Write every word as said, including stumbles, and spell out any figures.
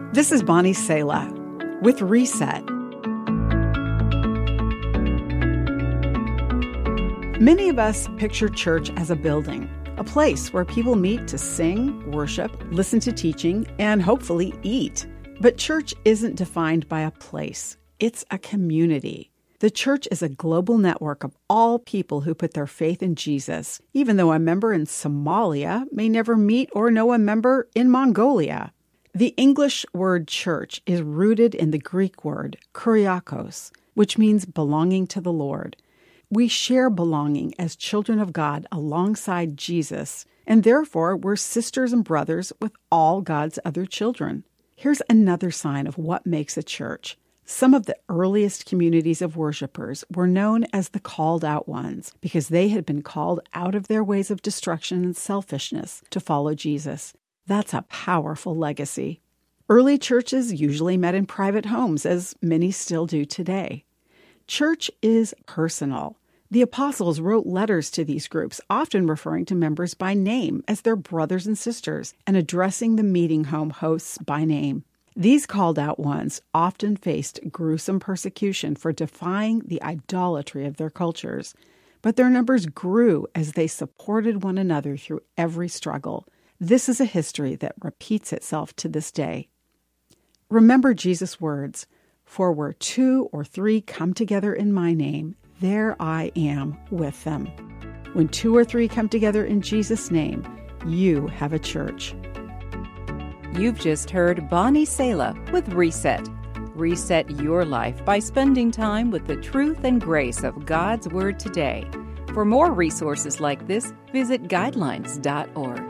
This is Bonnie Sala with Reset. Many of us picture church as a building, a place where people meet to sing, worship, listen to teaching, and hopefully eat. But church isn't defined by a place. It's a community. The church is a global network of all people who put their faith in Jesus, even though a member in Somalia may never meet or know a member in Mongolia. The English word church is rooted in the Greek word kuriakos, which means belonging to the Lord. We share belonging as children of God alongside Jesus, and therefore we're sisters and brothers with all God's other children. Here's another sign of what makes a church. Some of the earliest communities of worshipers were known as the called out ones because they had been called out of their ways of destruction and selfishness to follow Jesus. That's a powerful legacy. Early churches usually met in private homes, as many still do today. Church is personal. The apostles wrote letters to these groups, often referring to members by name as their brothers and sisters and addressing the meeting home hosts by name. These called out ones often faced gruesome persecution for defying the idolatry of their cultures, but their numbers grew as they supported one another through every struggle. This is a history that repeats itself to this day. Remember Jesus' words, "For where two or three come together in my name, there I am with them." When two or three come together in Jesus' name, you have a church. You've just heard Bonnie Sala with Reset. Reset your life by spending time with the truth and grace of God's Word today. For more resources like this, visit guidelines dot org.